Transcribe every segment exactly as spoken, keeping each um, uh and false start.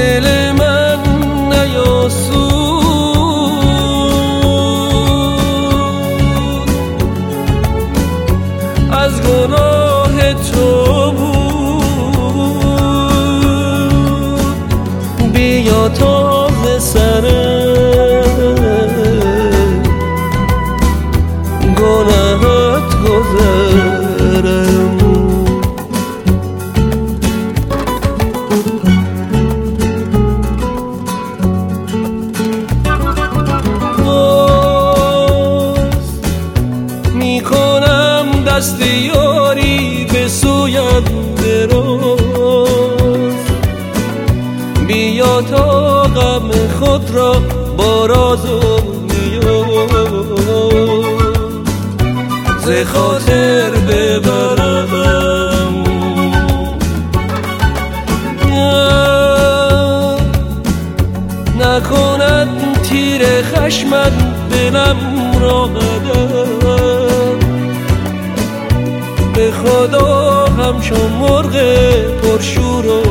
دل من نیاسود، از گناه تو بود. بیا تا ز سر گناهت گذرم. میکنم دست یاری به سویت دراز، بیا تا غم خود را با راز و نیاز ز خاطر ببرم. نکند تیر خشمت دلم را قدم، به خدا همچون مرغ پرشور و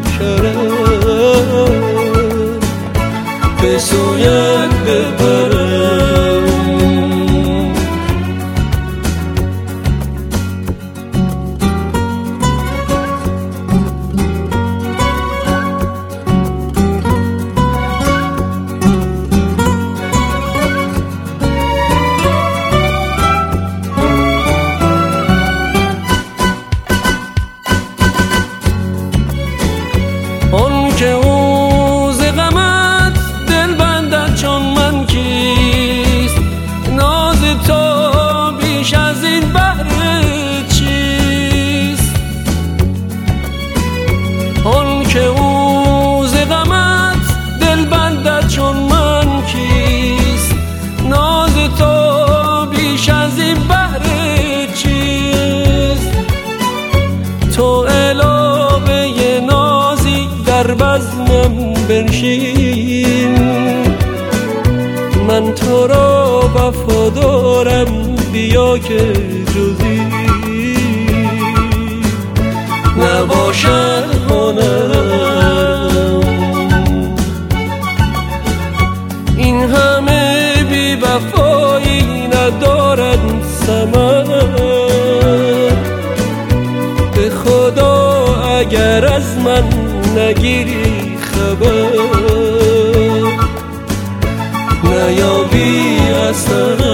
شرم به سویت ببرم. آن که او ز غمت دل بندد چون من کیست، ناز تو بیش از این بهر چیست. آن که او ز غمت دل بندد چون من کیست، ناز تو بیش از این بهر چیست. تو علاوه نازی در بزمم بنشین، من تو را وفادارم، بیا که جزی نباشد هنرم. این همه بی وفایی ندارد ثمر، به خدا اگر از من نگیری خبر، نیابی اثر